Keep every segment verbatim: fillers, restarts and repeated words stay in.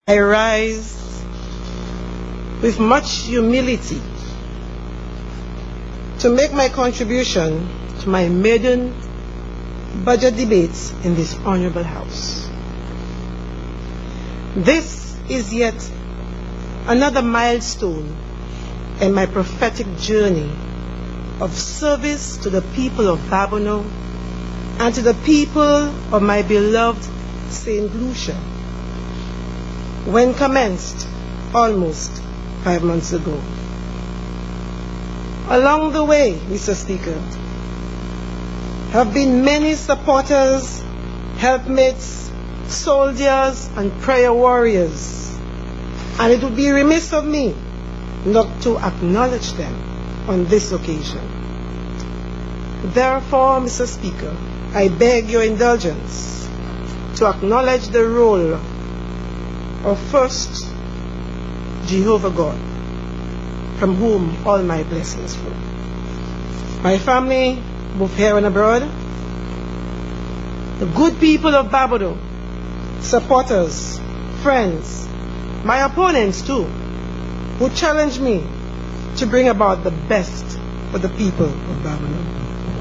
I rise with much humility to make my contribution to my maiden budget debates in this honorable House. This is yet another milestone in my prophetic journey of service to the people of Babonneau and to the people of my beloved Saint Lucia, when commenced almost five months ago. Along the way, Mister Speaker, have been many supporters, helpmates, soldiers, and prayer warriors, and it would be remiss of me not to acknowledge them on this occasion. Therefore, Mister Speaker, I beg your indulgence to acknowledge the role of first Jehovah God, from whom all my blessings flow. My family, both here and abroad, the good people of Babonneau, supporters, friends, my opponents too, who challenge me to bring about the best for the people of Babonneau.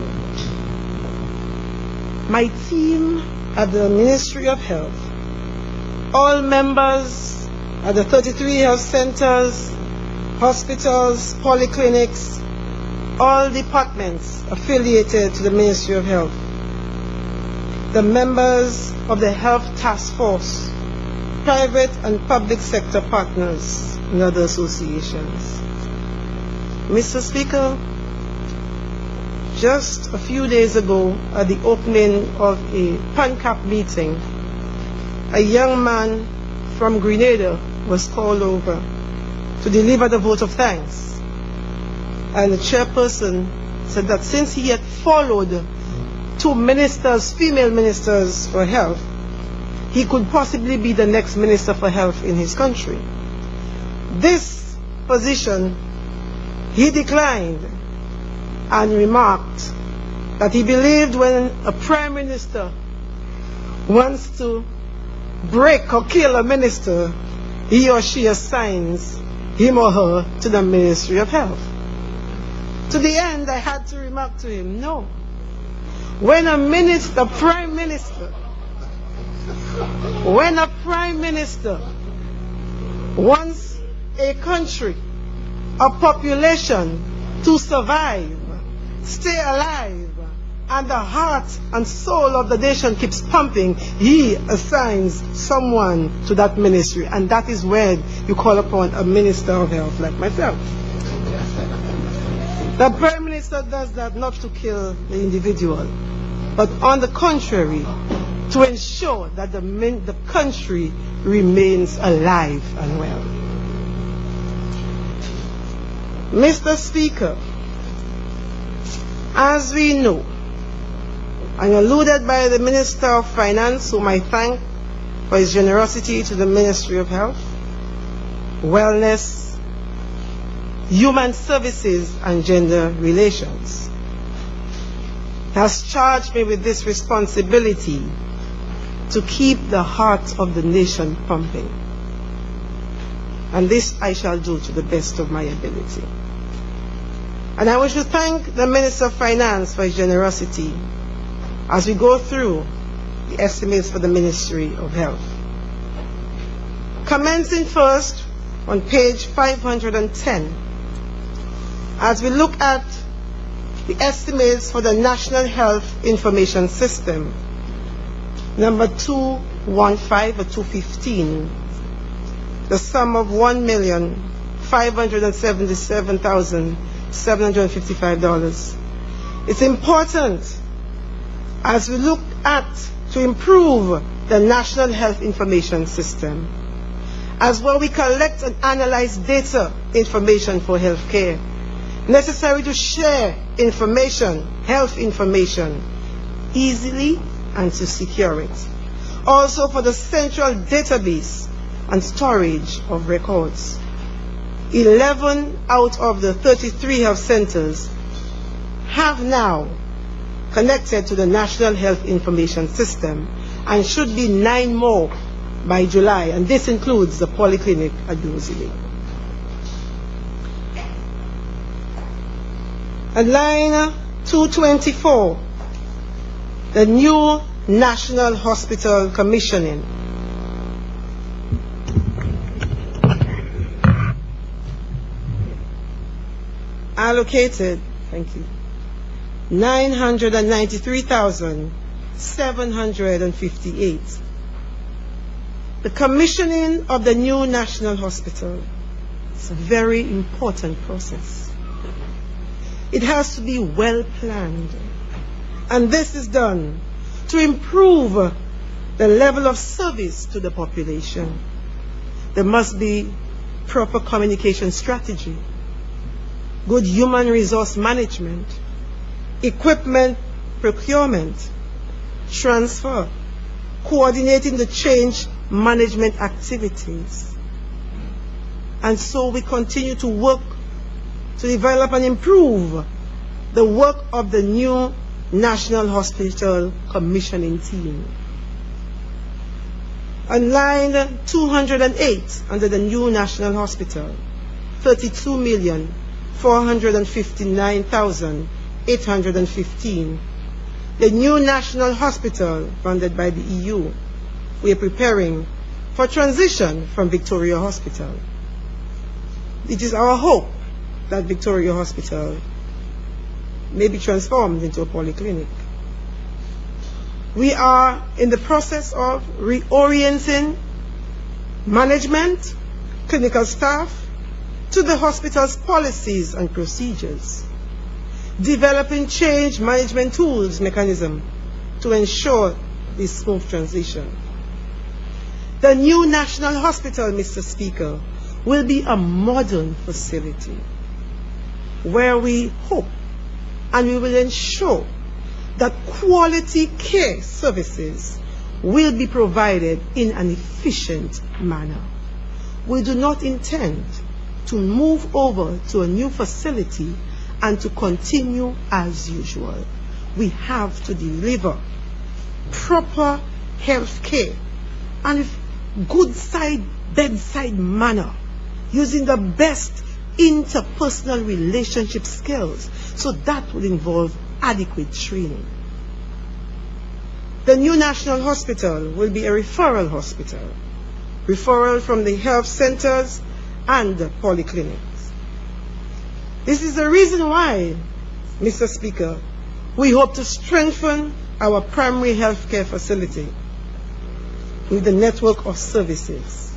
My team at the Ministry of Health, all members at the thirty-three health centers, hospitals, polyclinics, all departments affiliated to the Ministry of Health, the members of the Health Task Force, private and public sector partners, and other associations. Mister Speaker, just a few days ago at the opening of a PANCAP meeting, a young man from Grenada was called over to deliver the vote of thanks. And the chairperson said that since he had followed two ministers, female ministers for health, he could possibly be the next minister for health in his country. This position he declined and remarked that he believed when a prime minister wants to break or kill a minister, he or she assigns him or her to the Ministry of Health. To the end, I had to remark to him, no. When a minister, prime minister, when a prime minister wants a country, a population to survive, stay alive, and the heart and soul of the nation keeps pumping, he assigns someone to that ministry, and that is when you call upon a minister of health like myself. The prime minister does that not to kill the individual, but on the contrary, to ensure that the, min the country remains alive and well. Mister Speaker, as we know, and alluded by the Minister of Finance, whom I thank for his generosity to the Ministry of Health, Wellness, Human Services, and Gender Relations, has charged me with this responsibility to keep the heart of the nation pumping. And this I shall do to the best of my ability. And I wish to thank the Minister of Finance for his generosity as we go through the estimates for the Ministry of Health. Commencing first on page five hundred ten, as we look at the estimates for the National Health Information System, number two fifteen or two fifteen, the sum of one million five hundred seventy-seven thousand seven hundred fifty-five dollars. It's important as we look at to improve the National Health Information System, as well we collect and analyze data information for healthcare, necessary to share information, health information, easily and to secure it. Also for the central database and storage of records. eleven out of the thirty-three health centers have now connected to the National Health Information System, and should be nine more by July, and this includes the polyclinic at Rosalie. At line two twenty-four, the new National Hospital commissioning. Allocated, thank you, nine hundred ninety-three thousand seven hundred fifty-eight. The commissioning of the new National Hospital is a very important process. It has to be well planned, and this is done to improve the level of service to the population. There must be proper communication strategy, good human resource management, equipment procurement, transfer, coordinating the change management activities. And so we continue to work to develop and improve the work of the new National Hospital commissioning team. On line two hundred eight, under the new National Hospital, thirty-two million four hundred fifty-nine thousand eight hundred fifteen. The new National Hospital, funded by the E U, we are preparing for transition from Victoria Hospital. It is our hope that Victoria Hospital may be transformed into a polyclinic. We are in the process of reorienting management, clinical staff to the hospital's policies and procedures, developing change management tools mechanism to ensure this smooth transition. The new National Hospital, Mister Speaker, will be a modern facility where we hope and we will ensure that quality care services will be provided in an efficient manner. We do not intend to move over to a new facility and to continue as usual. We have to deliver proper health care and with good side bedside manner, using the best interpersonal relationship skills. So that will involve adequate training. The new National Hospital will be a referral hospital, referral from the health centers and the polyclinics. This is the reason why, Mister Speaker, we hope to strengthen our primary health care facility with the network of services.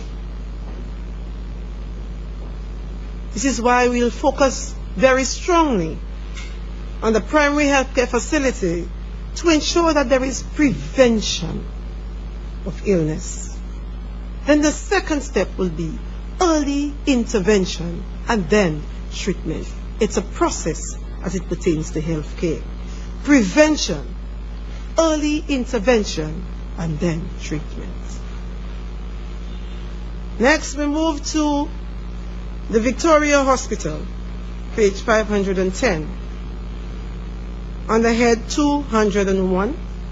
This is why we'll focus very strongly on the primary health care facility to ensure that there is prevention of illness. Then the second step will be early intervention and then treatment. It's a process as it pertains to health care. Prevention, early intervention, and then treatment. Next, we move to the Victoria Hospital, page five hundred ten. On the head two hundred one.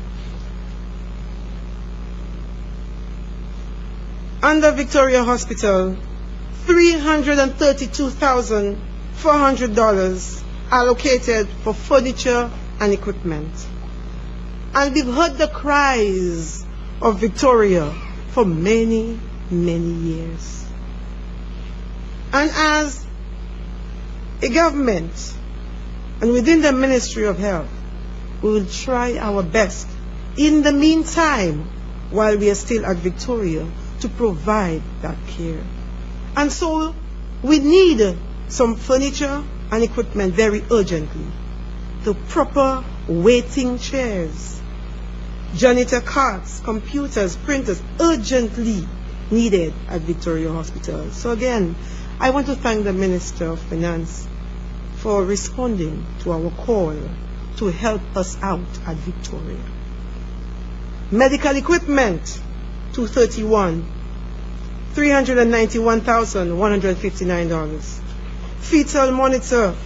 Under Victoria Hospital, three hundred thirty-two thousand four hundred dollars allocated for furniture and equipment. And we've heard the cries of Victoria for many, many years. And as a government and within the Ministry of Health, we will try our best in the meantime, while we are still at Victoria, to provide that care. And so we need some furniture and equipment very urgently. The proper waiting chairs, janitor carts, computers, printers, urgently needed at Victoria Hospital. So again, I want to thank the Minister of Finance for responding to our call to help us out at Victoria. Medical equipment, two thirty-one, three hundred ninety-one thousand one hundred fifty-nine dollars. Fetal monitor,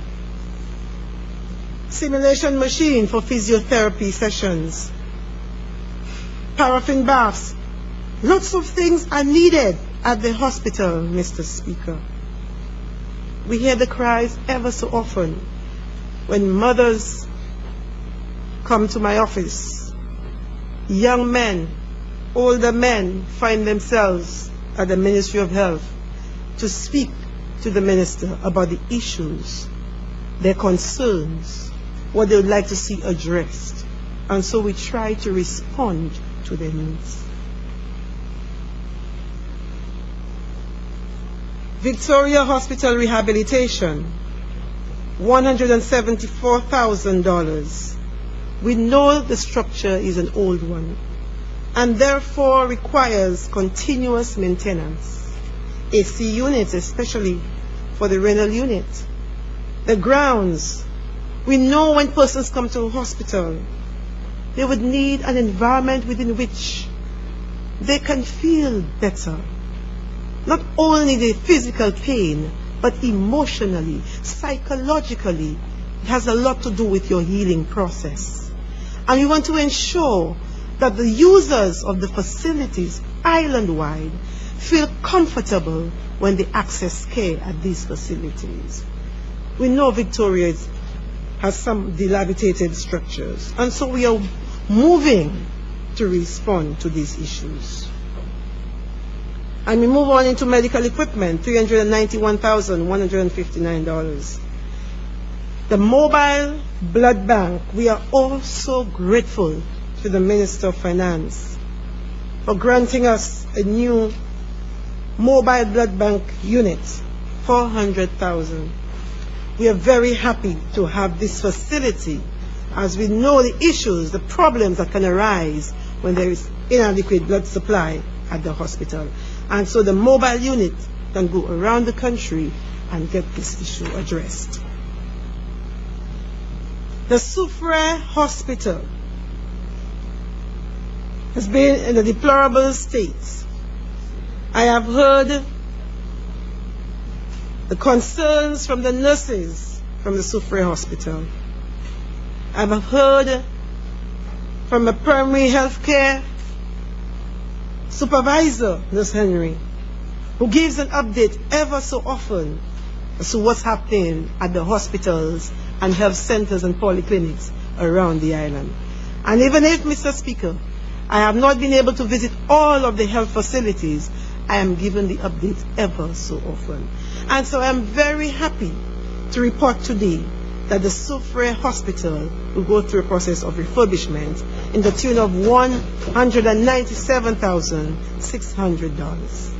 simulation machine for physiotherapy sessions, paraffin baths, Lots of things are needed at the hospital, Mister Speaker. We hear the cries ever so often when mothers come to my office. Young men, older men find themselves at the Ministry of Health to speak to the minister about the issues, their concerns, what they would like to see addressed. And so we try to respond to their needs. Victoria Hospital rehabilitation, one hundred seventy-four thousand dollars. We know the structure is an old one and therefore requires continuous maintenance. A C units, especially for the renal unit. The grounds, we know when persons come to a hospital, they would need an environment within which they can feel better. Not only the physical pain, but emotionally, psychologically, it has a lot to do with your healing process. And we want to ensure that the users of the facilities island-wide feel comfortable when they access care at these facilities. We know Victoria has some dilapidated structures, and so we are moving to respond to these issues. And we move on into medical equipment, three hundred ninety-one thousand one hundred fifty-nine dollars. The mobile blood bank, we are also grateful to the Minister of Finance for granting us a new mobile blood bank unit, four hundred thousand dollars. We are very happy to have this facility, as we know the issues, the problems that can arise when there is inadequate blood supply at the hospital. And so the mobile unit can go around the country and get this issue addressed. The Soufriere Hospital has been in a deplorable state. I have heard the concerns from the nurses from the Soufriere Hospital. I have heard from a primary health care supervisor, Nurse Henry, who gives an update ever so often as to what's happening at the hospitals and health centers and polyclinics around the island. And even if, Mister Speaker, I have not been able to visit all of the health facilities, I am given the updates ever so often. And so I am very happy to report today that the Soufriere Hospital will go through a process of refurbishment in the tune of one hundred ninety-seven thousand six hundred dollars.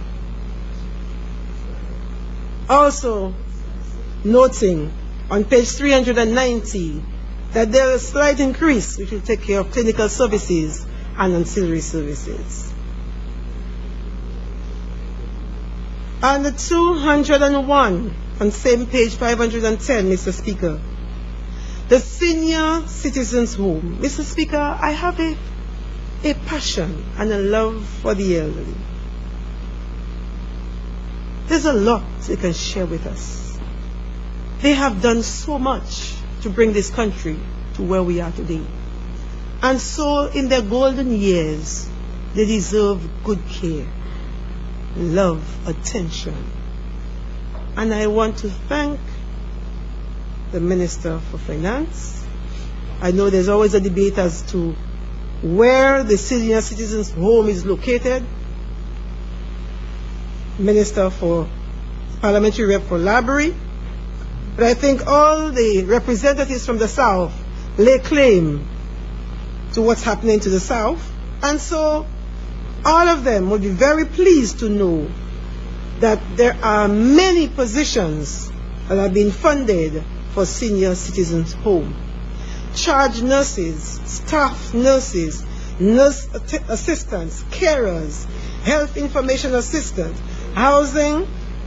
Also noting on page three hundred ninety that there is a slight increase which will take care of clinical services and ancillary services. On the two hundred one, on same page five hundred ten, Mister Speaker, the Senior Citizens Home. Mister Speaker, I have a, a passion and a love for the elderly. There's a lot they can share with us. They have done so much to bring this country to where we are today. And so in their golden years, they deserve good care, love, attention. And I want to thank the Minister for Finance. I know there's always a debate as to where the Senior Citizens Home is located. Minister for Parliamentary Rep for Library. But I think all the representatives from the South lay claim to what's happening to the South. And so all of them will be very pleased to know that there are many positions that have been funded for Senior Citizens Home. Charge nurses, staff nurses, nurse assistants, carers, health information assistants, housing,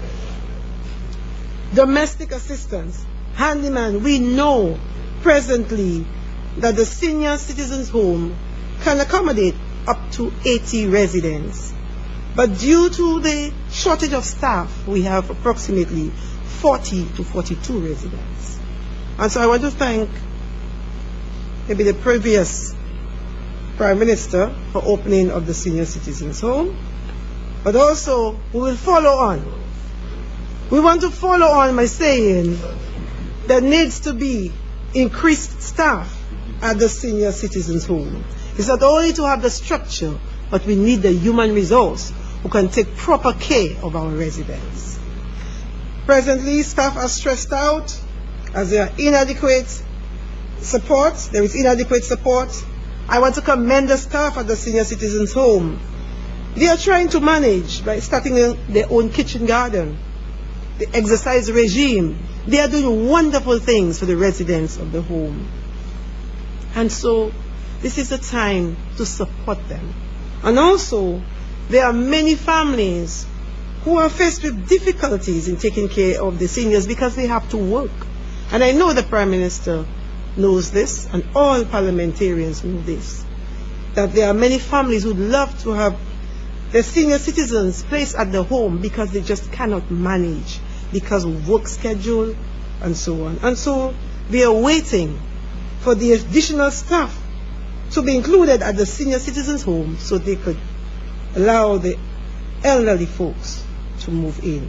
domestic assistants, handyman. We know presently that the Senior Citizens Home can accommodate up to eighty residents. But due to the shortage of staff, we have approximately forty to forty-two residents. And so I want to thank maybe the previous Prime Minister for opening of the senior citizens home, but also we will follow on. We want to follow on by saying there needs to be increased staff at the senior citizens home. It's not only to have the structure, but we need the human resource who can take proper care of our residents. Presently, staff are stressed out as there are inadequate support. There is inadequate support. I want to commend the staff at the senior citizens home. They are trying to manage by starting their own kitchen garden, the exercise regime. They are doing wonderful things for the residents of the home. And so this is the time to support them. And also, there are many families who are faced with difficulties in taking care of the seniors because they have to work. And I know the Prime Minister knows this, and all parliamentarians know this, that there are many families who would love to have their senior citizens placed at the home because they just cannot manage because of work schedule and so on. And so they are waiting for the additional staff to be included at the senior citizens home so they could allow the elderly folks to move in.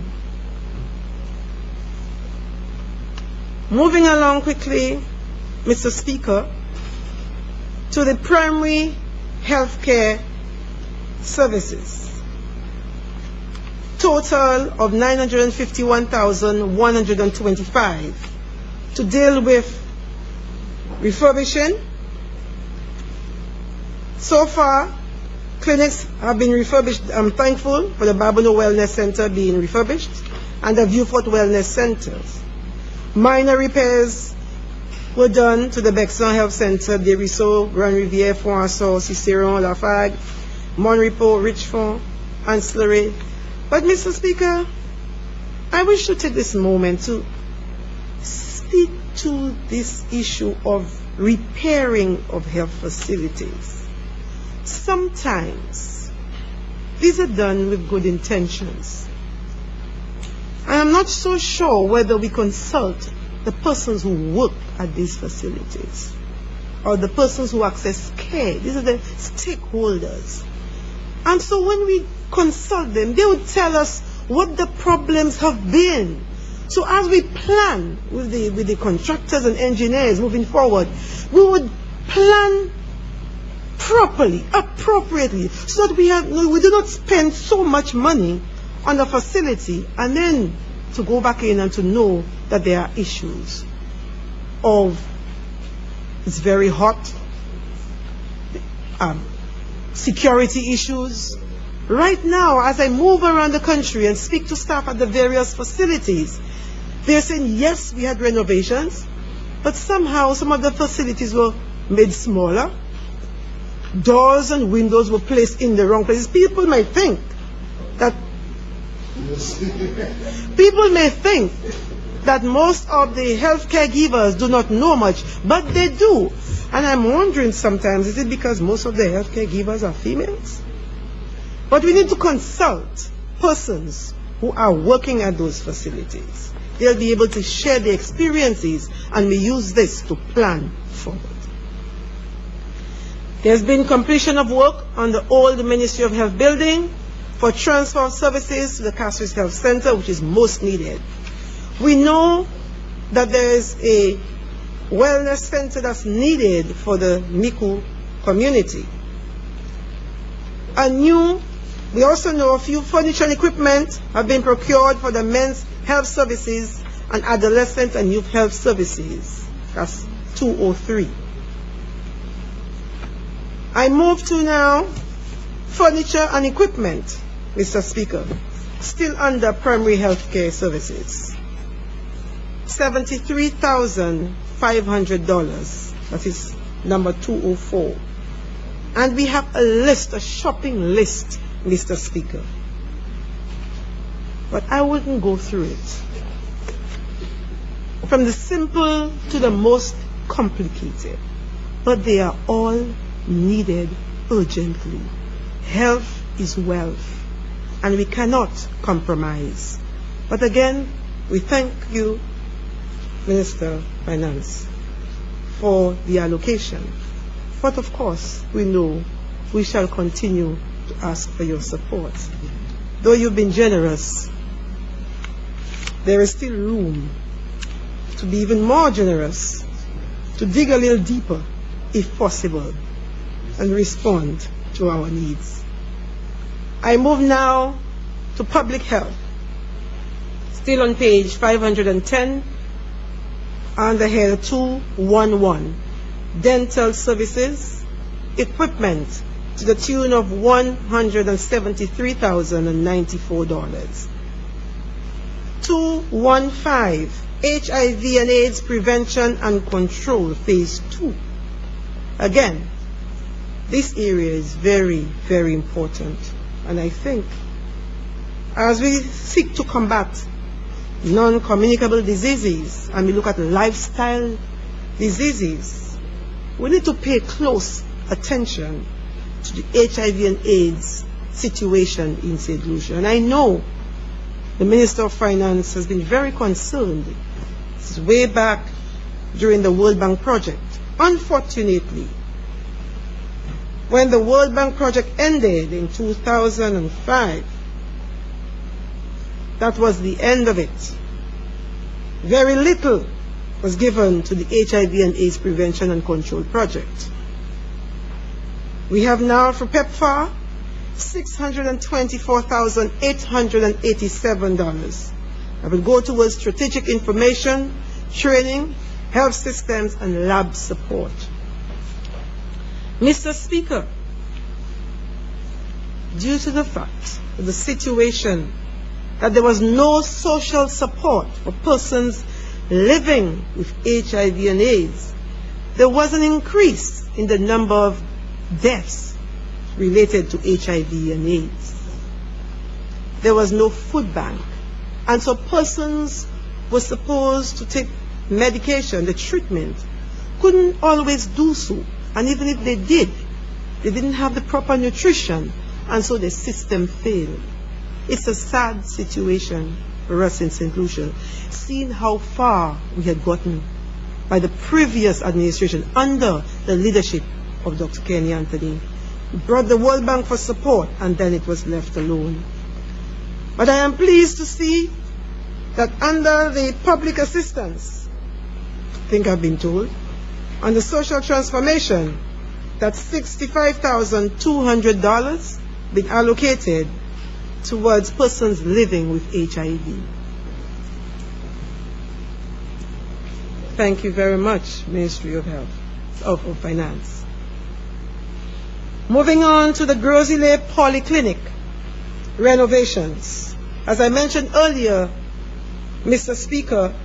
Moving along quickly, Mister Speaker, to the primary health care services. Total of nine hundred fifty-one thousand one hundred twenty-five to deal with refurbishing. So far, clinics have been refurbished. I'm thankful for the Babonneau Wellness Center being refurbished and the Vieux-Fort Wellness Centers. Minor repairs were done to the Bexon Health Center, Desruisseaux, Grand Rivière, Froissart, Ciceron, Lafargue, Monrepo, Richfond, and Slurry. But, Mister Speaker, I wish to take this moment to speak to this issue of repairing of health facilities. Sometimes these are done with good intentions. I am not so sure whether we consult the persons who work at these facilities or the persons who access care. These are the stakeholders. And so when we consult them, they would tell us what the problems have been. So as we plan with the, with the contractors and engineers moving forward, we would plan properly, appropriately, so that we, have, we do not spend so much money on the facility and then to go back in and to know that there are issues of it's very hot, um, security issues. Right now, as I move around the country and speak to staff at the various facilities, they're saying, yes, we had renovations, but somehow some of the facilities were made smaller. Doors and windows were placed in the wrong places. People may think that people may think that most of the healthcare givers do not know much, but they do. And I'm wondering sometimes, is it because most of the healthcare givers are females? But we need to consult persons who are working at those facilities. They'll be able to share their experiences, and we use this to plan forward. There's been completion of work on the old Ministry of Health building for transfer of services to the Castries Health Center, which is most needed. We know that there is a wellness center that's needed for the Micoud community. A new, we also know a few furniture and equipment have been procured for the men's health services and adolescent and youth health services. That's two oh three. I move to now furniture and equipment, Mister Speaker, still under primary health care services. seventy-three thousand five hundred dollars, that is number two oh four. And we have a list, a shopping list, Mister Speaker. But I wouldn't go through it. From the simple to the most complicated. But they are all needed urgently. Health is wealth, and we cannot compromise. But again, we thank you, Minister of Finance, for the allocation. But of course, we know we shall continue to ask for your support. Though you've been generous, there is still room to be even more generous, to dig a little deeper, if possible, and respond to our needs. I move now to public health. Still on page five hundred ten, under head two eleven, dental services, equipment to the tune of one hundred seventy-three thousand ninety-four dollars. two fifteen, H I V and AIDS prevention and control, phase two. Again, this area is very, very important. And I think as we seek to combat non-communicable diseases and we look at lifestyle diseases, we need to pay close attention to the H I V and AIDS situation in Saint Lucia. And I know the Minister of Finance has been very concerned. This is way back during the World Bank project. Unfortunately, when the World Bank project ended in two thousand five, that was the end of it. Very little was given to the H I V and AIDS prevention and control project. We have now for PEPFAR six hundred twenty-four thousand eight hundred eighty-seven dollars. I will go towards strategic information, training, health systems, and lab support. Mister Speaker, due to the fact of the situation that there was no social support for persons living with H I V and AIDS, there was an increase in the number of deaths related to H I V and AIDS. There was no food bank, and so persons were supposed to take medication, the treatment, couldn't always do so, and even if they did, they didn't have the proper nutrition, and so the system failed. It's a sad situation for us in Saint Lucia, seeing how far we had gotten by the previous administration under the leadership of Doctor Kenny Anthony. We brought the World Bank for support, and then it was left alone. But I am pleased to see that under the public assistance, I think I've been told, on the social transformation, that sixty-five thousand two hundred dollars been allocated towards persons living with H I V. Thank you very much, Ministry of Health, of, of Finance. Moving on to the Grosile Polyclinic renovations. As I mentioned earlier, Mister Speaker,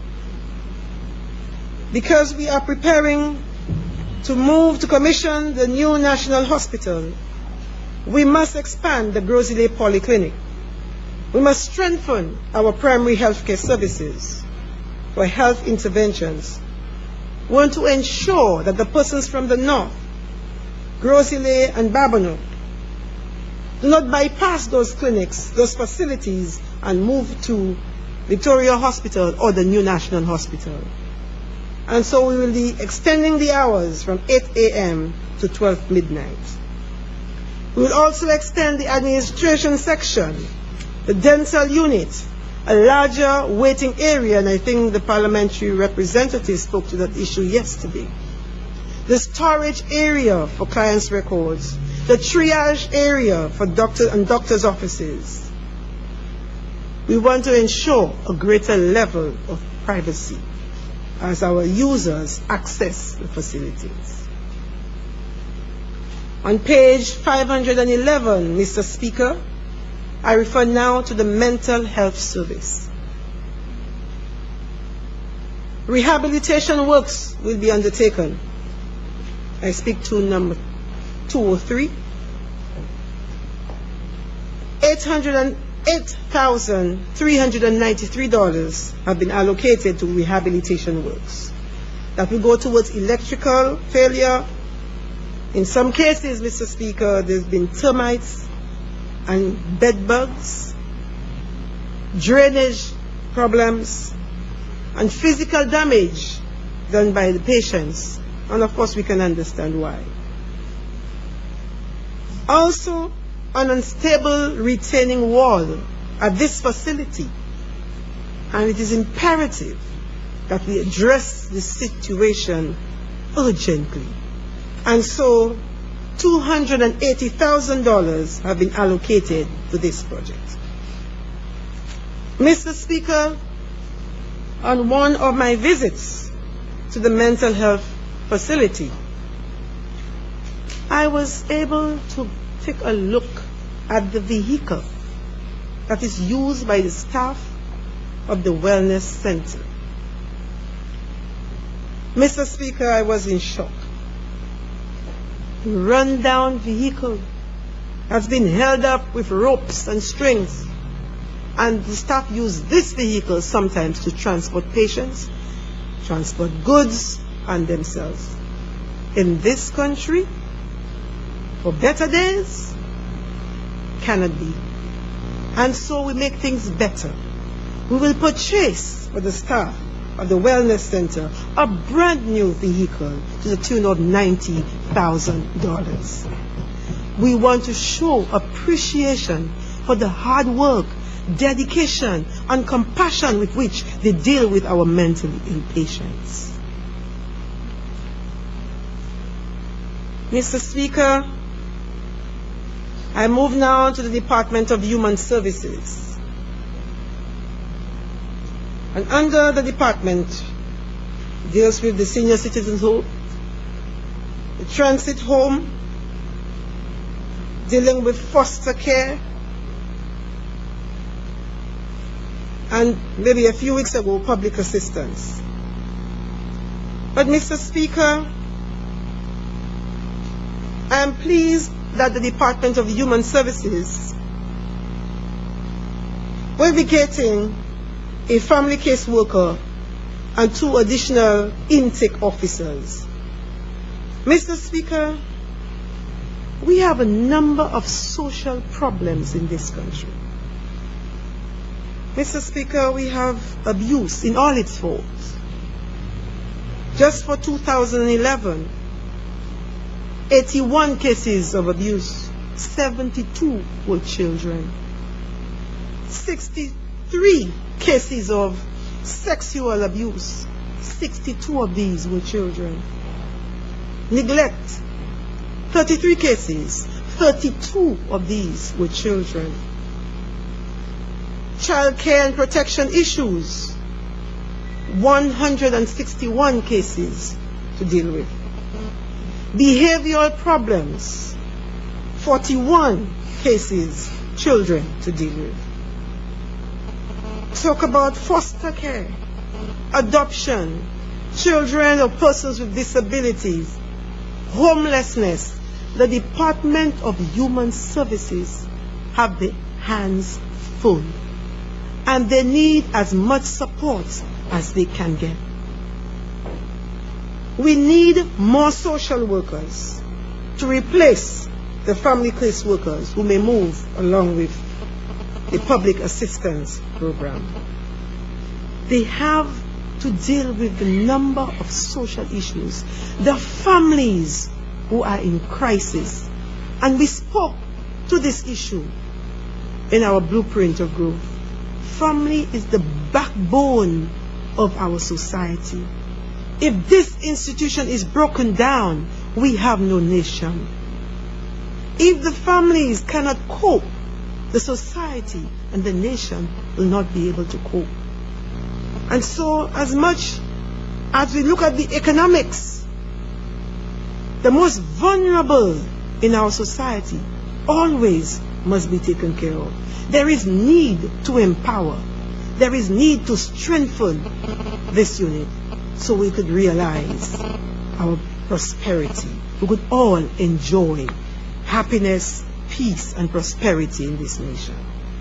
because we are preparing to move to commission the new National Hospital, we must expand the Grosile Polyclinic. We must strengthen our primary health care services for health interventions. We want to ensure that the persons from the north, Grosile and Babonneau, do not bypass those clinics, those facilities, and move to Victoria Hospital or the new National Hospital. And so we will be extending the hours from eight A M to twelve midnight. We will also extend the administration section, the dental unit, a larger waiting area, and I think the parliamentary representative spoke to that issue yesterday. The storage area for clients' records, the triage area for doctors and doctors' offices. We want to ensure a greater level of privacy as our users access the facilities. On page five hundred eleven, Mister Speaker, I refer now to the mental health service. Rehabilitation works will be undertaken. I speak to number two oh three. eight hundred eight thousand three hundred ninety-three dollars have been allocated to rehabilitation works. That will go towards electrical failure. In some cases, Mister Speaker, there's been termites and bed bugs, drainage problems, and physical damage done by the patients And of course, we can understand why. Also, an unstable retaining wall at this facility. And it is imperative that we address this situation urgently. And so, two hundred eighty thousand dollars have been allocated to this project. Mister Speaker, on one of my visits to the mental health facility, I was able to take a look at the vehicle that is used by the staff of the Wellness Center. Mister Speaker, I was in shock. A run-down vehicle has been held up with ropes and strings, and the staff use this vehicle sometimes to transport patients, transport goods, and themselves. In this country, for better days, cannot be. And so we make things better. We will purchase for the staff of the Wellness Center a brand new vehicle to the tune of ninety thousand dollars. We want to show appreciation for the hard work, dedication, and compassion with which they deal with our mentally ill patients. Mister Speaker, I move now to the Department of Human Services. And under the department, deals with the senior citizens home, the transit home, dealing with foster care, and maybe a few weeks ago, public assistance. But Mister Speaker, I am pleased that the Department of Human Services will be getting a family case worker and two additional intake officers. Mister Speaker, we have a number of social problems in this country. Mister Speaker, we have abuse in all its forms. Just for two thousand eleven, eighty-one cases of abuse, seventy-two were children. sixty-three cases of sexual abuse, sixty-two of these were children. Neglect, thirty-three cases, thirty-two of these were children. Child care and protection issues, one hundred sixty-one cases to deal with. Behavioral problems, forty-one cases, children to deal with. Talk about foster care, adoption, children or persons with disabilities, homelessness. The Department of Human Services have their hands full, and they need as much support as they can get. We need more social workers to replace the family case workers who may move along with the public assistance program. They have to deal with the number of social issues, the families who are in crisis. And we spoke to this issue in our blueprint of growth. Family is the backbone of our society. If this institution is broken down, we have no nation. If the families cannot cope, the society and the nation will not be able to cope. And so, as much as we look at the economics, the most vulnerable in our society always must be taken care of. There is need to empower. There is need to strengthen this unit so we could realize our prosperity. We could all enjoy happiness, peace, and prosperity in this nation.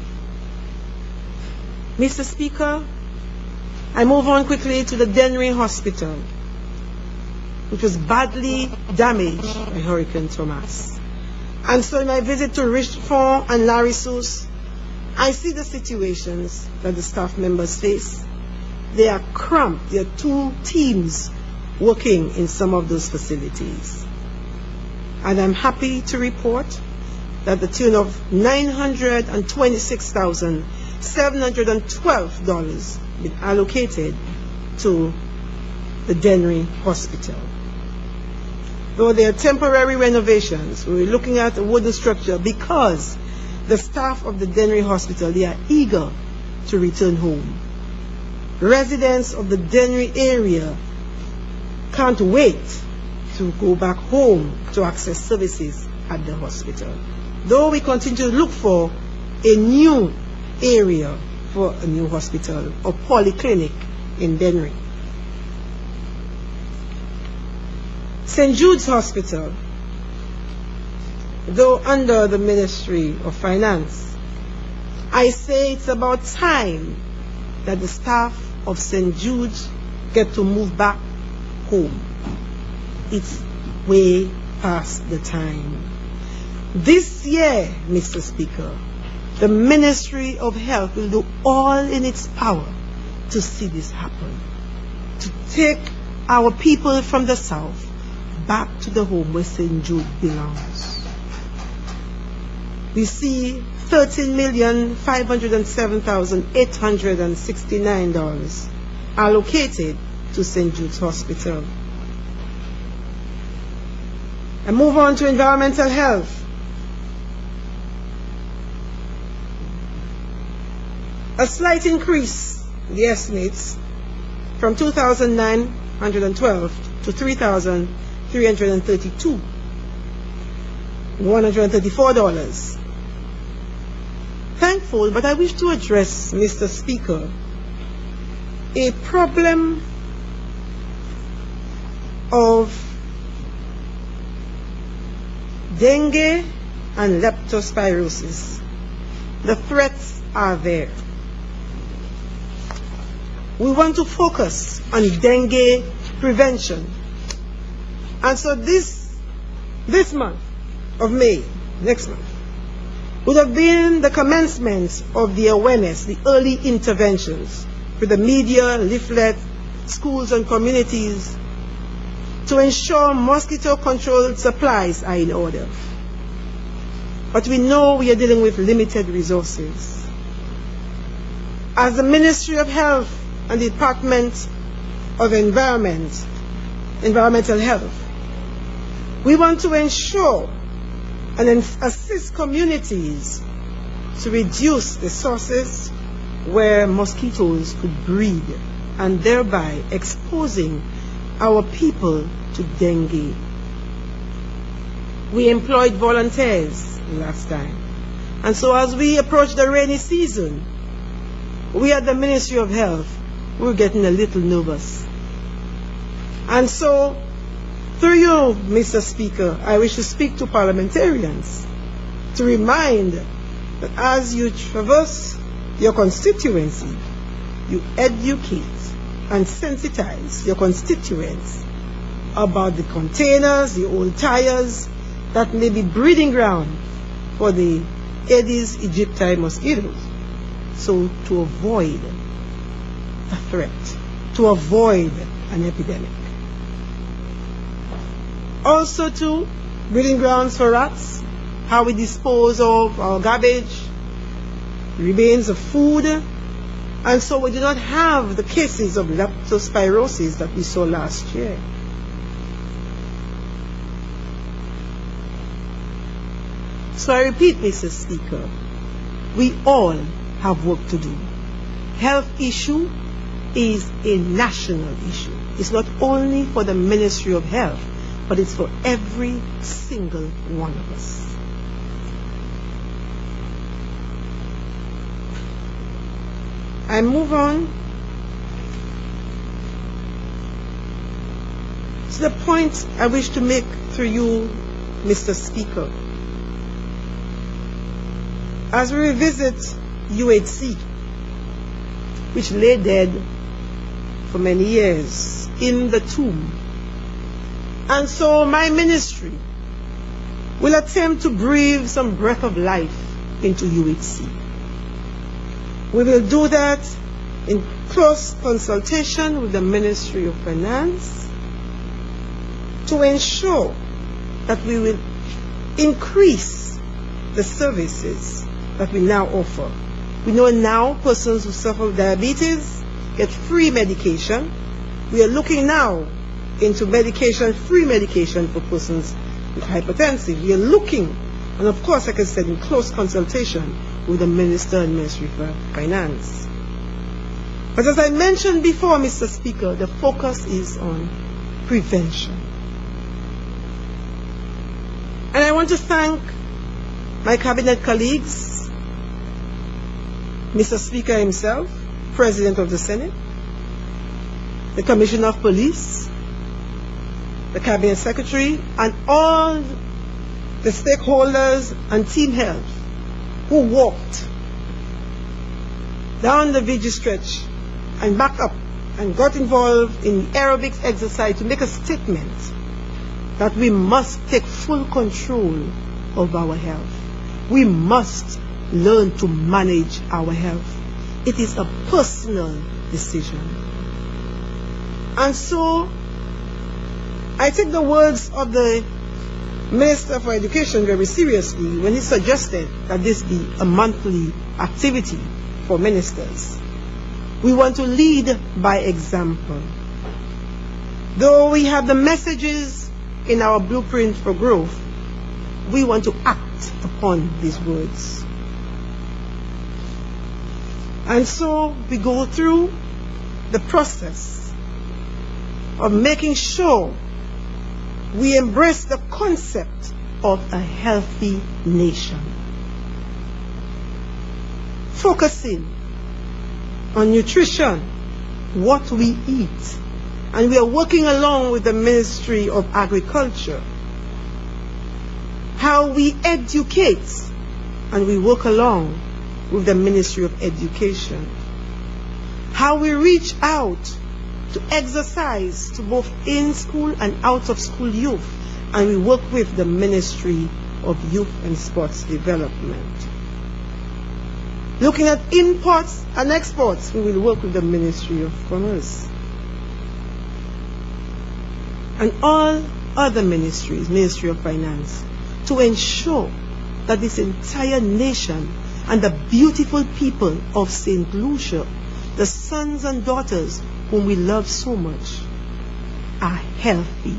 Mister Speaker, I move on quickly to the Dennery Hospital, which was badly damaged by Hurricane Thomas. And so in my visit to Richford and Larissos, I see the situations that the staff members face. They are cramped. There are two teams working in some of those facilities. And I'm happy to report that the tune of nine hundred twenty-six thousand seven hundred twelve dollars been allocated to the Dennery Hospital. Though there are temporary renovations, we're looking at a wooden structure because the staff of the Dennery Hospital, they are eager to return home. Residents of the Dennery area can't wait to go back home to access services at the hospital. Though we continue to look for a new area for a new hospital or polyclinic in Dennery. Saint Jude's Hospital, though under the Ministry of Finance, I say it's about time that the staff of Saint Jude's get to move back home. It's way past the time. This year, Mister Speaker, the Ministry of Health will do all in its power to see this happen, to take our people from the south back to the home where Saint Jude belongs. We see thirteen million five hundred seven thousand eight hundred sixty-nine dollars allocated to Saint Jude's Hospital. And move on to environmental health. A slight increase in the estimates from two thousand nine hundred twelve to three thousand three hundred thirty-two, one hundred thirty-four dollars. Thankful, but I wish to address, Mister Speaker, a problem of dengue and leptospirosis. The threats are there. We want to focus on dengue prevention. And so this, this month of May, next month, would have been the commencement of the awareness, the early interventions with the media, leaflet, schools and communities to ensure mosquito-controlled supplies are in order. But we know we are dealing with limited resources. As the Ministry of Health and the Department of Environment, Environmental Health, we want to ensure and assist communities to reduce the sources where mosquitoes could breed and thereby exposing our people to dengue. We employed volunteers last time. And so as we approach the rainy season, we at the Ministry of Health, we're getting a little nervous. And so, through you, Mister Speaker, I wish to speak to parliamentarians to remind that as you traverse your constituency, you educate and sensitize your constituents about the containers, the old tires that may be breeding ground for the Aedes aegypti mosquitoes. So to avoid a threat, to avoid an epidemic. Also to breeding grounds for rats, how we dispose of our garbage, remains of food, and so we do not have the cases of leptospirosis that we saw last year. So I repeat, Mister Speaker, we all have work to do. Health issue is a national issue. It's not only for the Ministry of Health, but it's for every single one of us. I move on to the point I wish to make through you, Mister Speaker. As we revisit U H C, which lay dead for many years in the tomb, and so my ministry will attempt to breathe some breath of life into U H C. We will do that in close consultation with the Ministry of Finance to ensure that we will increase the services that we now offer. We know now persons who suffer with diabetes get free medication. We are looking now into medication, free medication for persons with hypertension. We are looking, and of course, like I said, in close consultation with the Minister and Ministry for Finance. But as I mentioned before, Mister Speaker, the focus is on prevention. And I want to thank my cabinet colleagues, Mister Speaker himself, President of the Senate, the Commissioner of Police, the Cabinet Secretary, and all the stakeholders and Team Health who walked down the V G stretch and back up and got involved in aerobics exercise to make a statement that we must take full control of our health. We must learn to manage our health. It is a personal decision. And so, I take the words of the Minister for Education very seriously when he suggested that this be a monthly activity for ministers. We want to lead by example. Though we have the messages in our blueprint for growth, we want to act upon these words. And so we go through the process of making sure we embrace the concept of a healthy nation, focusing on nutrition, what we eat, and we are working along with the Ministry of Agriculture, how we educate, and we work along with the Ministry of Education, how we reach out to exercise to both in-school and out-of-school youth, and we work with the Ministry of Youth and Sports Development. Looking at imports and exports, we will work with the Ministry of Commerce. And all other ministries, Ministry of Finance, to ensure that this entire nation and the beautiful people of Saint Lucia, the sons and daughters whom we love so much, are healthy.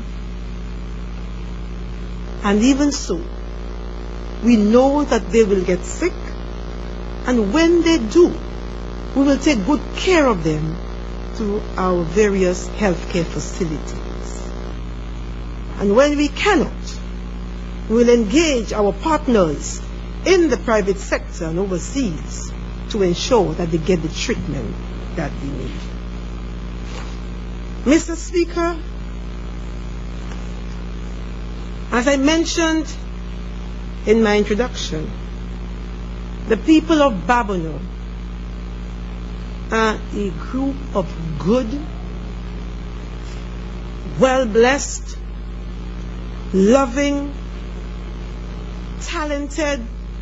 And even so, we know that they will get sick, and when they do, we will take good care of them through our various healthcare facilities. And when we cannot, we will engage our partners in the private sector and overseas to ensure that they get the treatment that they need. Mister Speaker, as I mentioned in my introduction, the people of Babonneau are a group of good, well-blessed, loving, talented,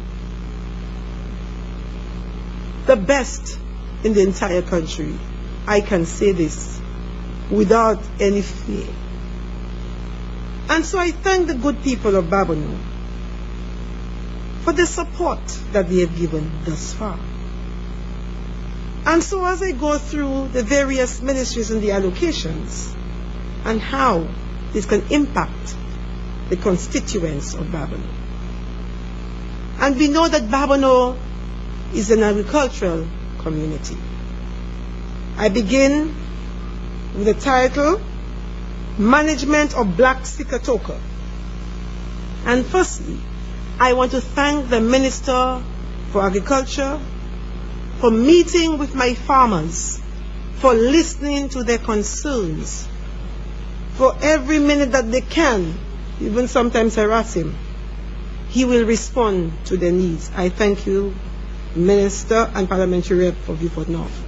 the best in the entire country. I can say this without any fear. And so I thank the good people of Babonneau for the support that they have given thus far. And so as I go through the various ministries and the allocations and how this can impact the constituents of Babonneau. And we know that Babonneau is an agricultural community. I begin with the title, Management of Black Sikatoka. And firstly, I want to thank the Minister for Agriculture for meeting with my farmers, for listening to their concerns, for every minute that they can, even sometimes harass him, he will respond to their needs. I thank you, Minister and Parliamentary Rep for Beaufort North.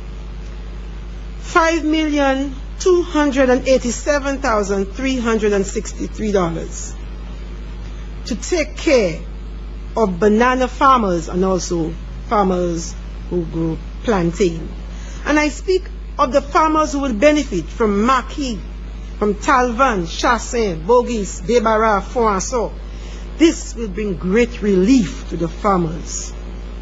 Five million two hundred eighty-seven thousand three hundred sixty-three dollars to take care of banana farmers and also farmers who grow plantain. And I speak of the farmers who will benefit from Maquis from Talvan, Chassin, Bogis, Debara, Fonso. This will bring great relief to the farmers.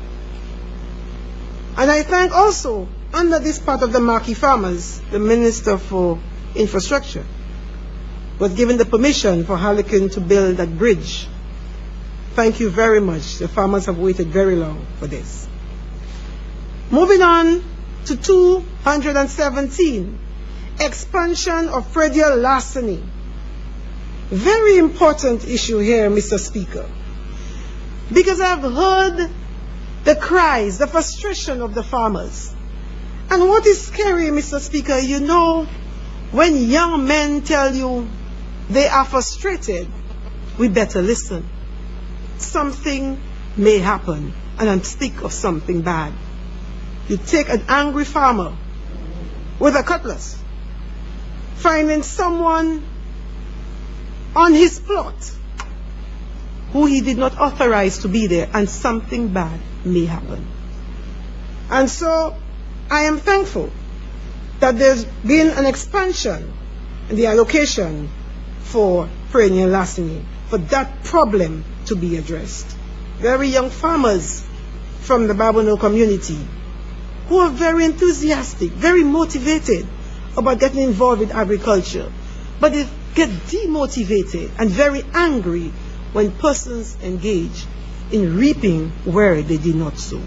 And I thank also, under this part of the Marquis farmers, the Minister for Infrastructure was given the permission for Harlequin to build that bridge. Thank you very much. The farmers have waited very long for this. Moving on to two hundred seventeen, expansion of predial larceny. Very important issue here, Mister Speaker, because I've heard the cries, the frustration of the farmers. And what is scary, Mister Speaker, you know, when young men tell you they are frustrated, we better listen. Something may happen, and I'm sick of something bad. You take an angry farmer with a cutlass, finding someone on his plot who he did not authorize to be there, and something bad may happen. And so I am thankful that there's been an expansion in the allocation for perennial larceny, for that problem to be addressed. Very young farmers from the Babonneau community who are very enthusiastic, very motivated about getting involved with agriculture, but they get demotivated and very angry when persons engage in reaping where they did not sow.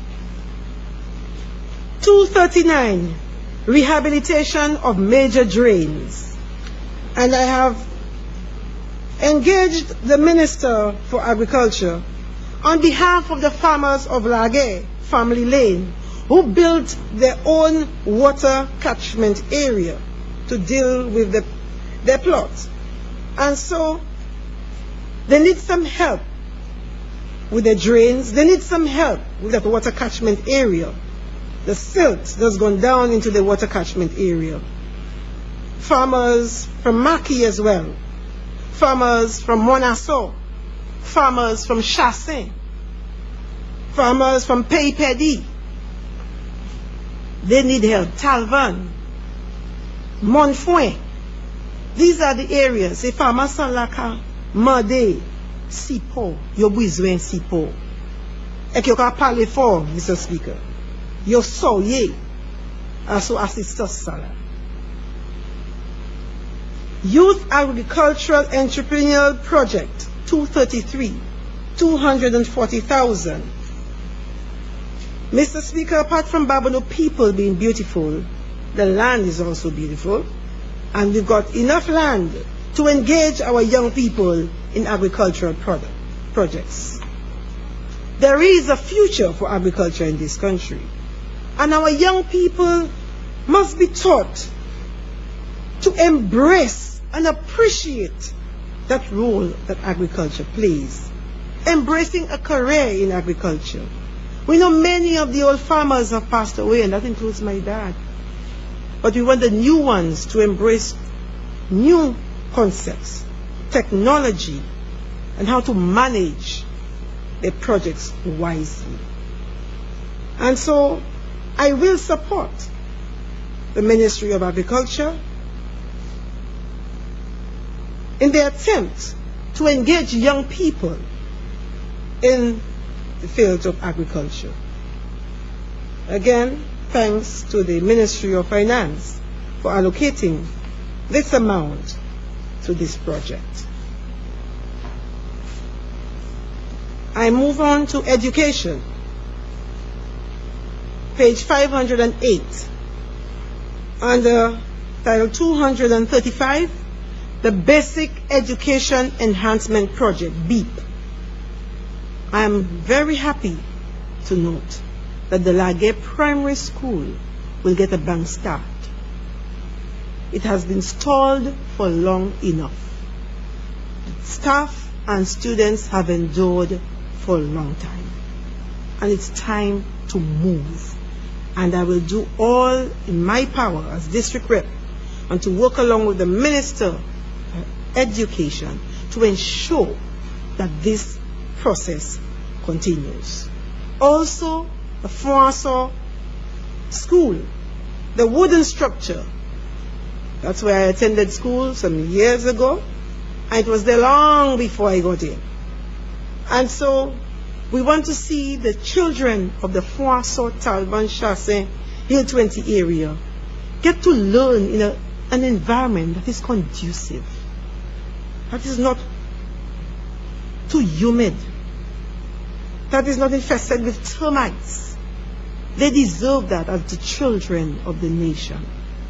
two thirty-nine, rehabilitation of major drains. And I have engaged the Minister for Agriculture on behalf of the farmers of Laguet, Family Lane, who built their own water catchment area to deal with the, their plots. And so they need some help with the drains. They need some help with that water catchment area. The silt that's gone down into the water catchment area. Farmers from Marquis as well. Farmers from Monasso. Farmers from Chassin. Farmers from Pays-Pedi. They need help. Talvan. Montfoin. These are the areas. Et farmers san laka, mande, sipo, yo bezwen sipo. Ek yo ka pale for, Mister Speaker. Yo so ye, aso assistos sala. Youth Agricultural Entrepreneurial Project, two thirty-three, two hundred forty thousand. Mister Speaker, apart from Babonneau people being beautiful, the land is also beautiful, and we've got enough land to engage our young people in agricultural product, projects. There is a future for agriculture in this country, and our young people must be taught to embrace and appreciate that role that agriculture plays, embracing a career in agriculture. We know many of the old farmers have passed away, and that includes my dad. But we want the new ones to embrace new concepts, technology, and how to manage their projects wisely. And so I will support the Ministry of Agriculture in their attempt to engage young people in the field of agriculture. Again, thanks to the Ministry of Finance for allocating this amount to this project. I move on to education. Page five hundred eight. Under Title two hundred thirty-five, the Basic Education Enhancement Project, BEEP. I am very happy to note that the Laguet Primary School will get a bank start. It has been stalled for long enough. Staff and students have endured for a long time. And it's time to move. And I will do all in my power as district rep and to work along with the Minister for Education to ensure that this process continues. Also, the Fonso School, the wooden structure That's where I attended school some years ago, and it was there long before I got in. And so we want to see the children of the Froissart, Talbot, Chassin, Hill twenty area get to learn in a, an environment that is conducive, that is not too humid, that is not infested with termites. They deserve that as the children of the nation.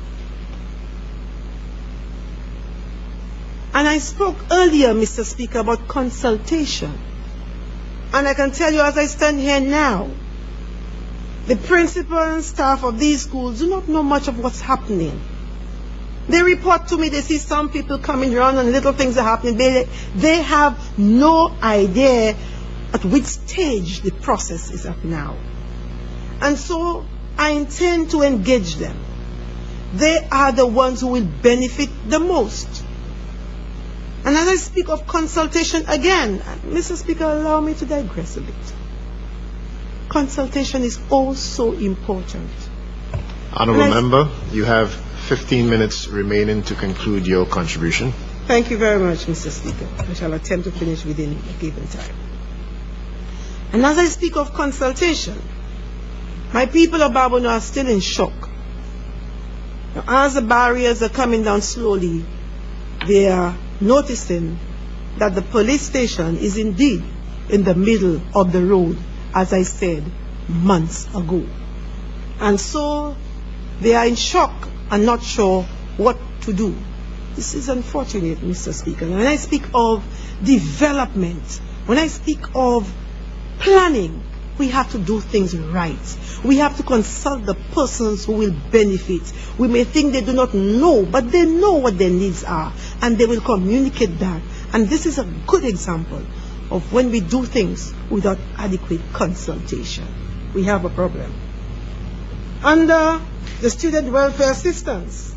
And I spoke earlier, Mister Speaker, about consultation. And I can tell you as I stand here now, the principal and staff of these schools do not know much of what's happening. They report to me, they see some people coming around and little things are happening. They, they have no idea at which stage the process is at now. And so I intend to engage them. They are the ones who will benefit the most. And as I speak of consultation again, Mister Speaker, allow me to digress a bit. Consultation is also important. Honourable Member, you have fifteen minutes remaining to conclude your contribution. Thank you very much, Mister Speaker. I shall attempt to finish within a given time. And as I speak of consultation, my people of Babonneau are still in shock. Now, as the barriers are coming down slowly, they are noticing that the police station is indeed in the middle of the road, as I said months ago. And so they are in shock and not sure what to do. This is unfortunate, Mister Speaker. When I speak of development, when I speak of planning, we have to do things right. We have to consult the persons who will benefit. We may think they do not know, but they know what their needs are, and they will communicate that. And this is a good example of when we do things without adequate consultation. We have a problem. Under the student welfare assistance,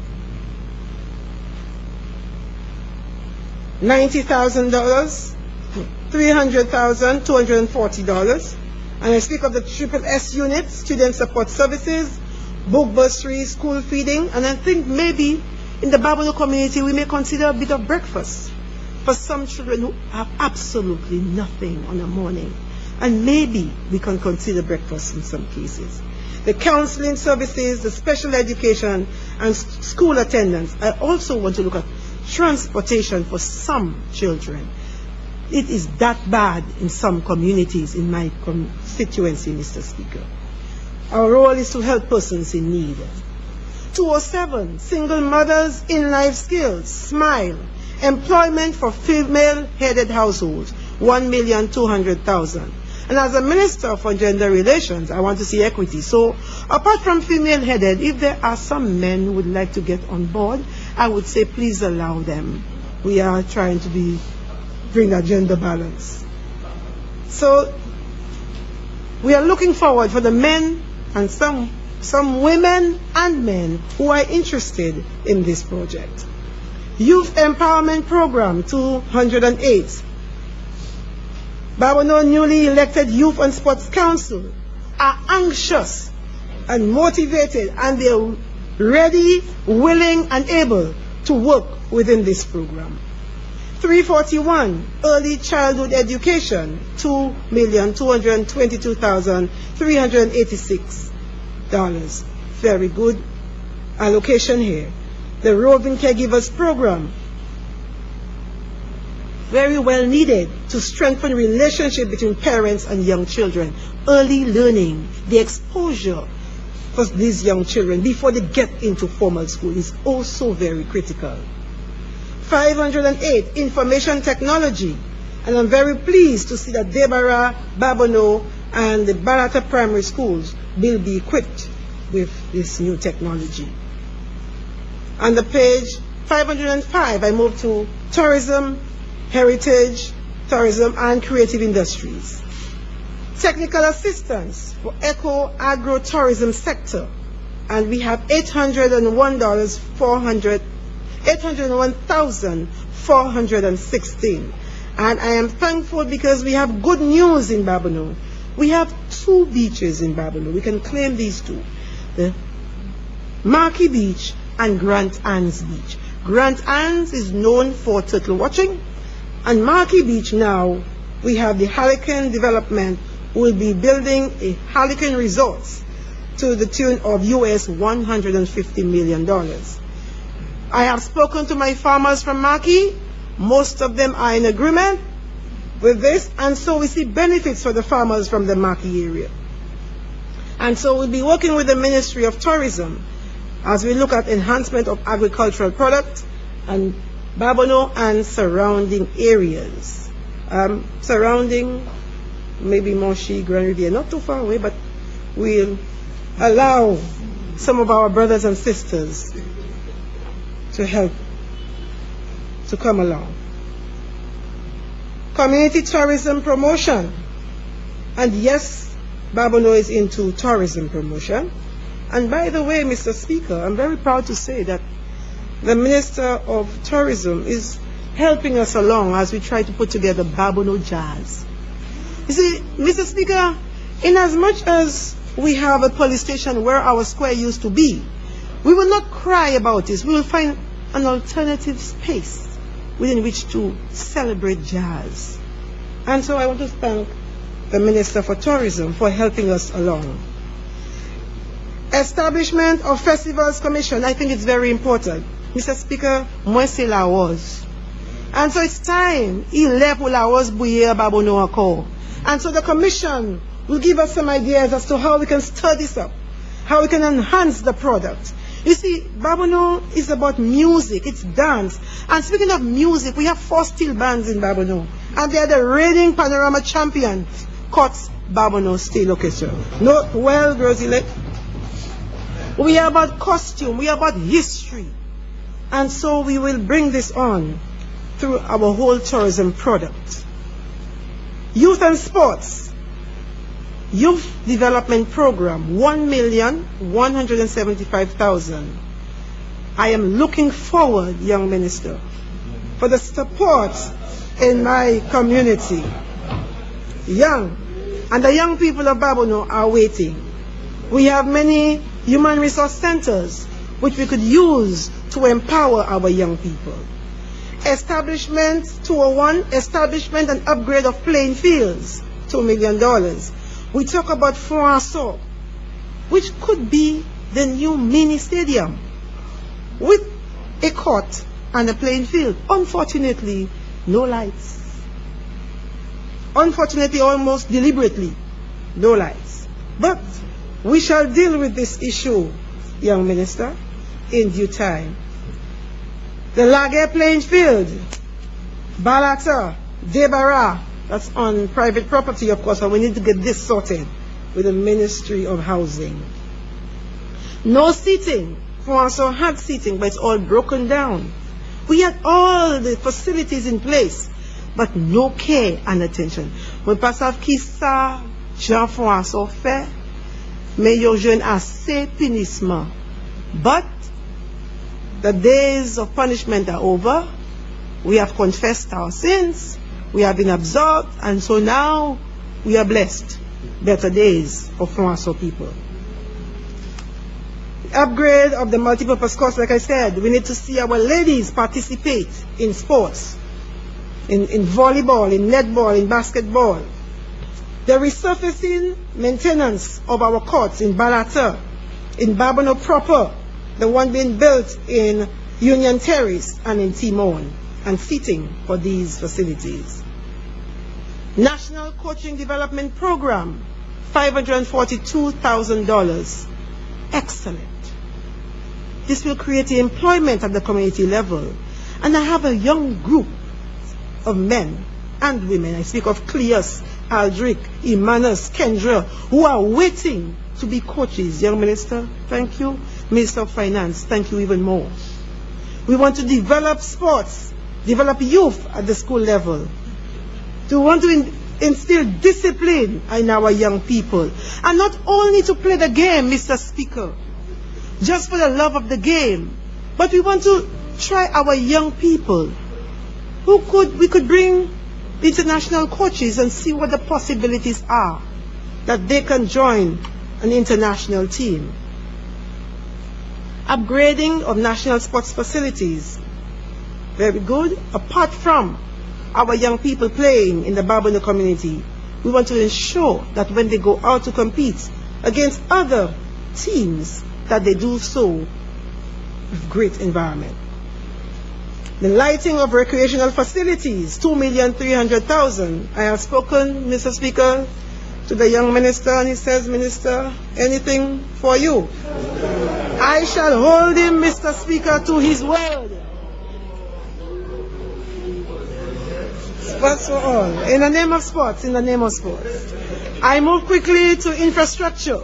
ninety thousand dollars, three hundred thousand dollars, two hundred forty dollars. And I speak of the triple S unit, student support services, book bursary, school feeding, and I think maybe in the Babonneau community we may consider a bit of breakfast for some children who have absolutely nothing on a morning. And maybe we can consider breakfast in some cases. The counseling services, the special education, and school attendance. I also want to look at transportation for some children. It is that bad in some communities in my constituency, Mister Speaker. Our role is to help persons in need. two oh seven, single mothers in life skills, SMILE, employment for female-headed households, one million two hundred thousand. And as a Minister for Gender Relations, I want to see equity. So apart from female-headed, if there are some men who would like to get on board, I would say please allow them. We are trying to be bring a gender balance. So we are looking forward for the men and some some women and men who are interested in this project. Youth Empowerment Program two hundred eight. Babonneau newly elected Youth and Sports Council are anxious and motivated, and they are ready, willing and able to work within this program. three forty-one, early childhood education, two million two hundred twenty-two thousand three hundred eighty-six dollars. Very good allocation here. The Roving Caregivers Program, very well needed to strengthen relationship between parents and young children. Early learning, the exposure for these young children before they get into formal school is also very critical. five hundred eight, information technology, and I'm very pleased to see that Debarra, Babonneau, and the Barata primary schools will be equipped with this new technology. On the page five hundred five, I move to tourism, heritage, tourism, and creative industries. Technical assistance for eco-agro-tourism sector, and we have eight hundred one dollars four hundred eight hundred one thousand four hundred sixteen. And I am thankful because we have good news in Babonneau. We have two beaches in Babonneau. We can claim these two. The Marquis Beach and Grant Anne's Beach. Grant Anne's is known for turtle watching, and Markey Beach now, we have the Harlequin Development who will be building a Harlequin Resorts to the tune of U S one hundred fifty million dollars. I have spoken to my farmers from Markey. Most of them are in agreement with this, and so we see benefits for the farmers from the Markey area. And so we'll be working with the Ministry of Tourism as we look at enhancement of agricultural products and Babonneau and surrounding areas. Um, surrounding, maybe Monchy, Grand Riviere, not too far away, but we'll allow some of our brothers and sisters to help, to come along. Community tourism promotion. And yes, Babonneau is into tourism promotion. And by the way, Mister Speaker, I'm very proud to say that the Minister of Tourism is helping us along as we try to put together Babonneau Jazz. You see, Mister Speaker, in as much as we have a police station where our square used to be, we will not cry about this. We will find an alternative space within which to celebrate jazz. And so I want to thank the Minister for Tourism for helping us along. Establishment of Festivals Commission, I think it's very important. Mister Speaker, moi c'est la rose. And so it's time, il est pour la rose bouillir Babonneau encore. And so the Commission will give us some ideas as to how we can stir this up, how we can enhance the product. You see, Babonneau is about music, it's dance. And speaking of music, we have four steel bands in Babonneau. And they are the reigning panorama champions, Cots Babonneau Steel Orchestra. Note well, Rosie. We are about costume, we are about history. And so we will bring this on through our whole tourism product. Youth and sports. Youth Development Program, one million one hundred seventy-five thousand. I am looking forward, young minister, for the support in my community. Young, and the young people of Babonneau are waiting. We have many human resource centers which we could use to empower our young people. Establishment two oh one, establishment and upgrade of playing fields, two million dollars. We talk about François, which could be the new mini stadium with a court and a playing field. Unfortunately, no lights. Unfortunately, almost deliberately, no lights. But we shall deal with this issue, young minister, in due time. The Laguerre playing field, Balata, Debarra, that's on private property, of course, and we need to get this sorted with the Ministry of Housing. No seating. François had seating, but it's all broken down. We had all the facilities in place, but no care and attention. When pasav ki sa Jean-François fait, mais yo jeune assez punissement. But the days of punishment are over. We have confessed our sins. We have been absorbed, and so now we are blessed. Better days for François people. Upgrade of the multipurpose course, like I said, we need to see our ladies participate in sports, in, in volleyball, in netball, in basketball. The resurfacing maintenance of our courts in Balata, in Babonneau proper, the one being built in Union Terrace and in Timon, and seating for these facilities. National Coaching Development Program, five hundred forty-two thousand dollars. Excellent. This will create employment at the community level. And I have a young group of men and women. I speak of Cleus, Aldrich, Imanus, Kendra, who are waiting to be coaches. Young Minister, thank you. Minister of Finance, thank you even more. We want to develop sports, develop youth at the school level. We want to in, instill discipline in our young people. And not only to play the game, Mister Speaker, just for the love of the game, but we want to try our young people who could, we could bring international coaches and see what the possibilities are that they can join an international team. Upgrading of national sports facilities. Very good. Apart from our young people playing in the Babonneau community, we want to ensure that when they go out to compete against other teams, that they do so with great environment. The lighting of recreational facilities, two million three hundred thousand. I have spoken, Mister Speaker, to the young minister, and he says, Minister, anything for you? I shall hold him, Mister Speaker, to his word. Sports for all. In the name of sports, in the name of sports. I move quickly to infrastructure.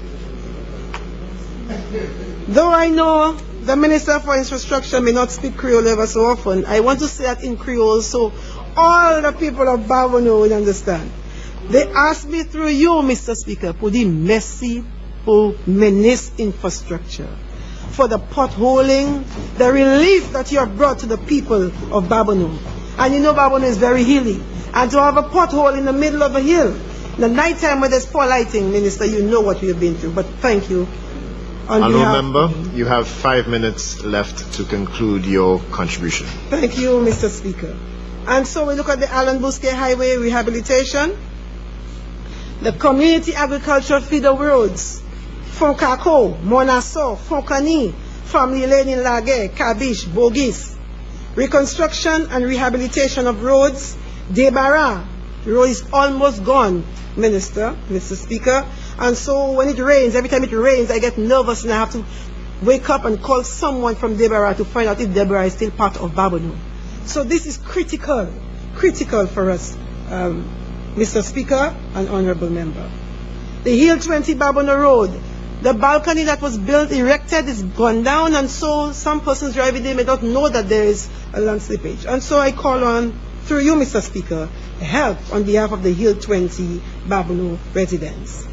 Though I know the Minister for Infrastructure may not speak Creole ever so often, I want to say that in Creole so all the people of Babonneau will understand. They asked me through you, Mister Speaker, pour the merci pour ministre infrastructure, for the potholing, the relief that you have brought to the people of Babonneau. And you know Babonneau is very hilly. And to have a pothole in the middle of a hill, in the night time when there's poor lighting, Minister, you know what we have been through. But thank you. Honourable Member, you have five minutes left to conclude your contribution. Thank you, Mister Speaker. And so we look at the Allen Bousquet Highway rehabilitation, the community agricultural feeder roads, Foncako, Monasso, Foncani, Family Lane in Laguerre, Kabish, Bogis, reconstruction and rehabilitation of roads, Debara, the road is almost gone, Minister, Mister Speaker. And so when it rains, every time it rains, I get nervous and I have to wake up and call someone from Debara to find out if Debara is still part of Babonneau. So this is critical, critical for us, um, Mister Speaker and Honourable Member. The Hill twenty Babonneau Road, the balcony that was built, erected, is gone down, and so some persons driving there may not know that there is a land slippage. And so I call on, through you, Mister Speaker, help on behalf of the Hill twenty Babonneau residents.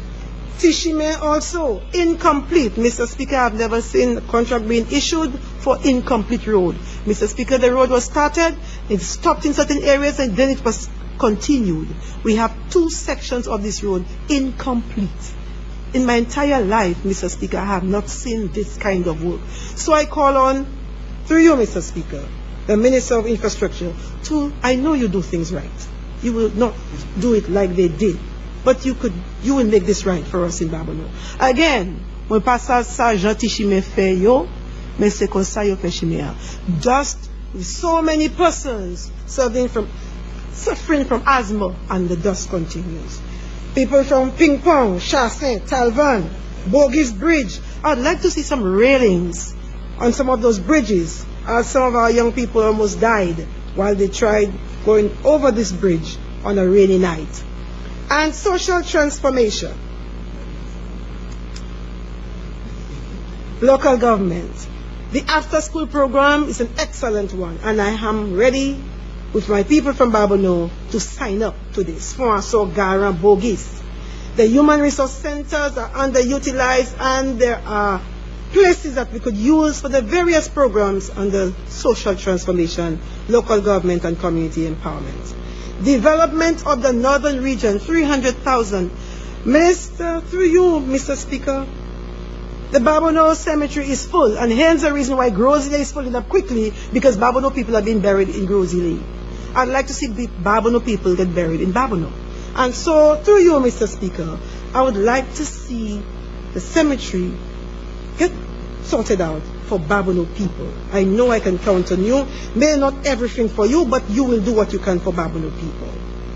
Tishime also, incomplete. Mister Speaker, I've never seen a contract being issued for incomplete road. Mister Speaker, the road was started, it stopped in certain areas, and then it was continued. We have two sections of this road incomplete. In my entire life, Mister Speaker, I have not seen this kind of work. So I call on, through you, Mister Speaker, the Minister of Infrastructure, to, I know you do things right. You will not do it like they did. But you could, you will make this right for us in Babonneau. Again, when Pastor Sergeant Tishime fait yo, mais c'est comme ça yo fait chimère. Dust, with so many persons suffering from, suffering from asthma, and the dust continues. People from Ping Pong, Chassin, Talvan, Bogies Bridge. I'd like to see some railings on some of those bridges, as some of our young people almost died while they tried going over this bridge on a rainy night. And social transformation. Local government. The after-school program is an excellent one, and I am ready with my people from Babonneau to sign up to this. Fonso, Gara, Bogis. The human resource centers are underutilized, and there are places that we could use for the various programs under social transformation, local government, and community empowerment. Development of the northern region, three hundred thousand. Minister, through you, Mister Speaker, the Babonneau cemetery is full, and hence the reason why Grosile is filling up quickly, because Babonneau people have been buried in Grosile. I'd like to see the Babonneau people get buried in Babonneau. And so, through you, Mister Speaker, I would like to see the cemetery get sorted out for Babonneau people. I know I can count on you. May not everything for you, but you will do what you can for Babonneau people.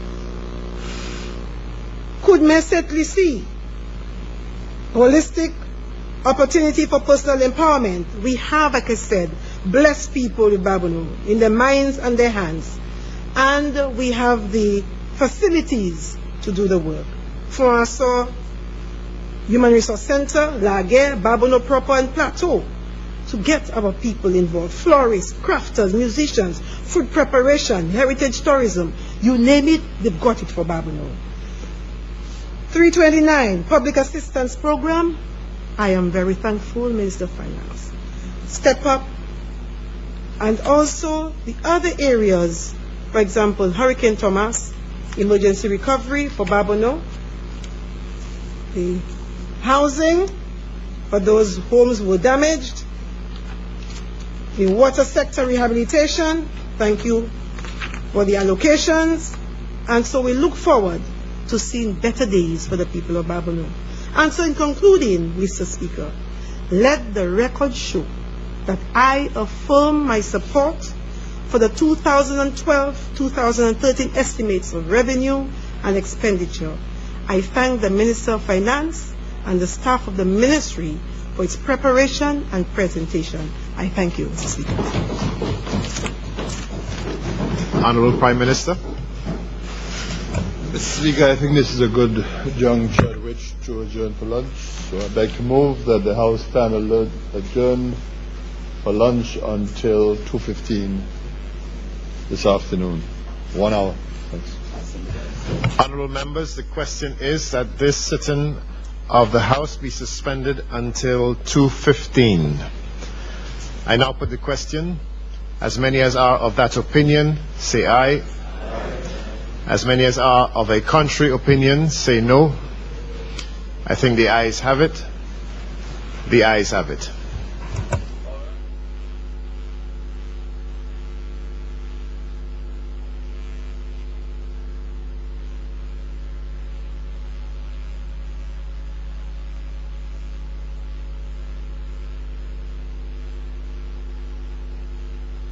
Could Mesetli see holistic opportunity for personal empowerment? We have, like I said, blessed people with Babonneau in their minds and their hands. And we have the facilities to do the work. For us, so, Human Resource Center, Laguerre, Babonneau proper, and Plateau, to get our people involved. Florists, crafters, musicians, food preparation, heritage tourism, you name it, they've got it for Babonneau. three twenty-nine, Public Assistance Program, I am very thankful, Minister of Finance. Step up. And also the other areas, for example, Hurricane Thomas, emergency recovery for Babonneau, the housing, for those homes who were damaged. The water sector rehabilitation, thank you for the allocations. And so we look forward to seeing better days for the people of Babonneau. And so in concluding, Mister Speaker, let the record show that I affirm my support for the two thousand twelve to two thousand thirteen estimates of revenue and expenditure. I thank the Minister of Finance and the staff of the ministry for its preparation and presentation. I thank you, Mister Speaker. Honorable Prime Minister. Mister Speaker, I think this is a good juncture at which to adjourn for lunch. So I'd like to move that the House stand alert adjourn for lunch until two fifteen this afternoon. One hour. Thanks. Honorable members, the question is that this sitting of the House be suspended until two fifteen. I now put the question. As many as are of that opinion, say aye. Aye. As many as are of a contrary opinion, say no. I think the ayes have it. The ayes have it.